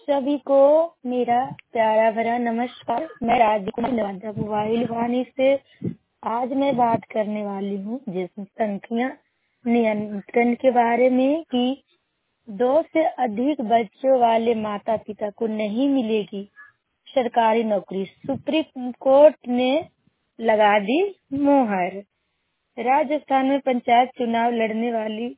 सभी को मेरा प्यारा भरा नमस्कार। मैं राजकुमारी नवादा मोबाइल वाणी से आज मैं बात करने वाली हूँ जनसंख्या नियंत्रण के बारे में कि 2 से अधिक बच्चों वाले माता पिता को नहीं मिलेगी सरकारी नौकरी। सुप्रीम कोर्ट ने लगा दी मोहर। राजस्थान में पंचायत चुनाव लड़ने वाली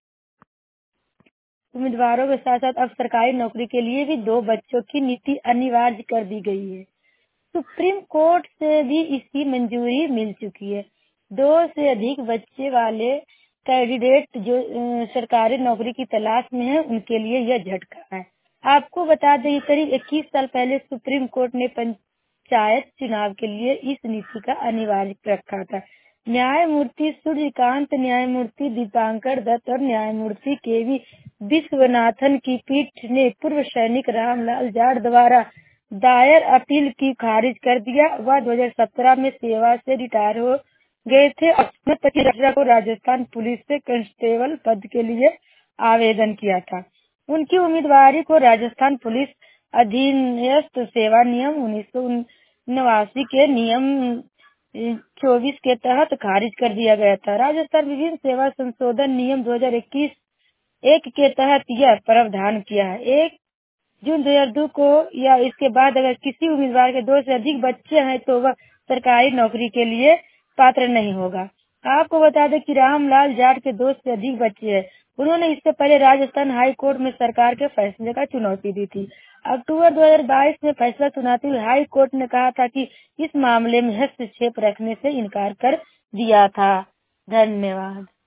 उम्मीदवारों के साथ साथ अब सरकारी नौकरी के लिए भी 2 बच्चों की नीति अनिवार्य कर दी गई है। सुप्रीम कोर्ट से भी इसकी मंजूरी मिल चुकी है। 2 से अधिक बच्चे वाले कैंडिडेट जो सरकारी नौकरी की तलाश में है उनके लिए यह झटका है। आपको बता दें करीब 21 साल पहले सुप्रीम कोर्ट ने पंचायत चुनाव के लिए इस नीति का अनिवार्य रखा था। न्यायमूर्ति सूर्यकांत, न्यायमूर्ति दीपांकर दत्त और न्यायमूर्ति के.वी. विश्वनाथन की पीठ ने पूर्व सैनिक रामलाल जाट द्वारा दायर अपील की खारिज कर दिया। वह 2017 में सेवा से रिटायर हो गए थे और 25 को राजस्थान पुलिस से कांस्टेबल पद के लिए आवेदन किया था। उनकी उम्मीदवारी को राजस्थान पुलिस अधीनस्थ सेवा नियम 1989 के नियम 24 के तहत खारिज कर दिया गया था। राजस्थान विभिन्न सेवा संशोधन नियम 2021 के तहत यह प्रावधान किया है। 1 जून 2002 को या इसके बाद अगर किसी उम्मीदवार के 2 से अधिक बच्चे हैं तो वह सरकारी नौकरी के लिए पात्र नहीं होगा। आपको बता दें कि रामलाल जाट के 2 से अधिक बच्चे हैं। उन्होंने इससे पहले राजस्थान हाई कोर्ट में सरकार के फैसले का चुनौती दी थी। अक्टूबर 2022 में फैसला सुनाते हुए हाई कोर्ट ने कहा था कि इस मामले में हस्तक्षेप रखने से इनकार कर दिया था। धन्यवाद।